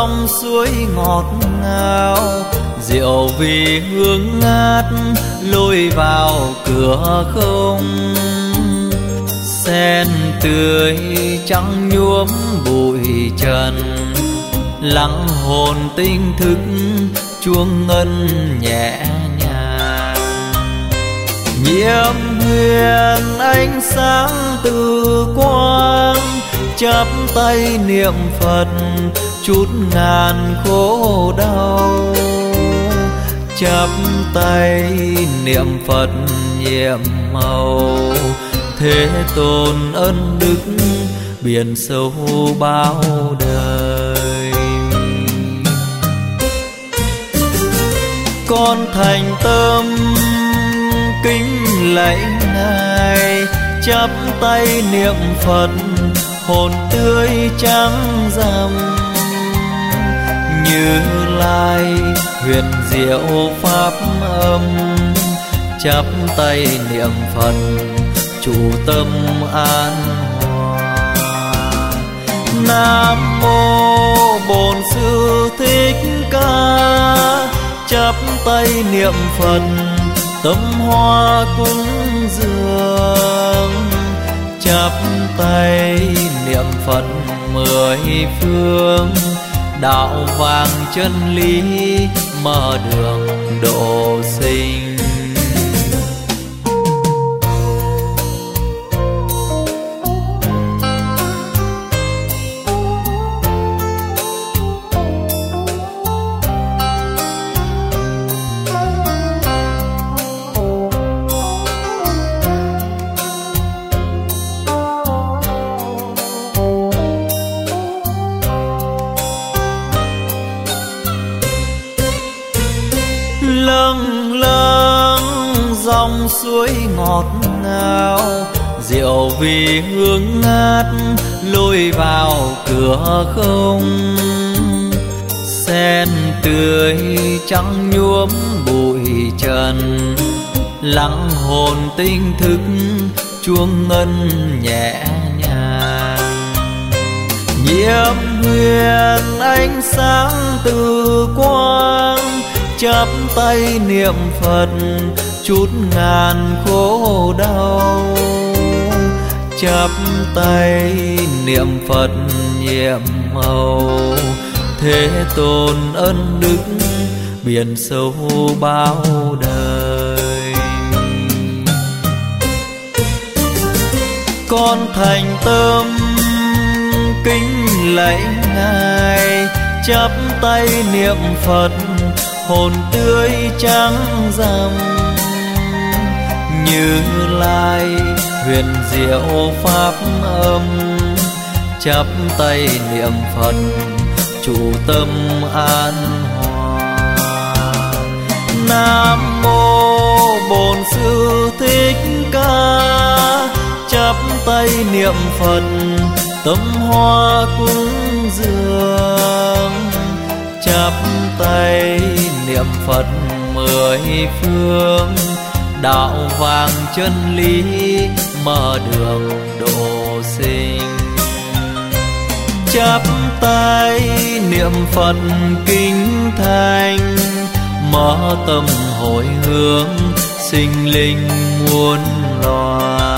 dòng suối ngọt ngào, rượu vì hương ngát lôi vào cửa không. Sen tươi trắng nhuốm bụi trần, lắng hồn tinh thức chuông ngân nhẹ nhàng. Nhiệm huyền ánh sáng từ quang, chắp tay niệm Phật chút ngàn khổ đau. Chắp tay niệm Phật nhiệm màu, Thế Tôn ân đức biển sâu bao đời. Con thành tâm kính lạy Ngài, chắp tay niệm Phật hồn tươi trắng rằm. Như Lai huyền diệu pháp âm, chắp tay niệm Phật chủ tâm an hòa. Nam mô Bổn Sư Thích Ca, chắp tay niệm Phật tâm hoa cúng dường. Chắp tay niệm Phật mười phương, đạo vàng chân lý mở đường độ sinh. Lâng lâng dòng suối ngọt ngào, rượu vì hương ngát lôi vào cửa không. Sen tươi trắng nhuốm bụi trần, lắng hồn tinh thức chuông ngân nhẹ nhàng. Nhiệm huyền ánh sáng từ quang, chắp tay niệm Phật chút ngàn khổ đau. Chắp tay niệm Phật nhiệm màu, Thế Tôn ân đức biển sâu bao đời. Con thành tâm kính lạy Ngài, chắp tay niệm Phật hồn tươi trắng rằm. Như Lai huyền diệu pháp âm, chắp tay niệm Phật chủ tâm an hòa. Nam mô Bổn Sư Thích Ca, chắp tay niệm Phật tâm hoa cúng dường. Chắp tay niệm Phật mười phương, đạo vàng chân lý mở đường độ sinh. Chắp tay niệm Phật kính thành, mở tâm hồi hướng sinh linh muôn loài.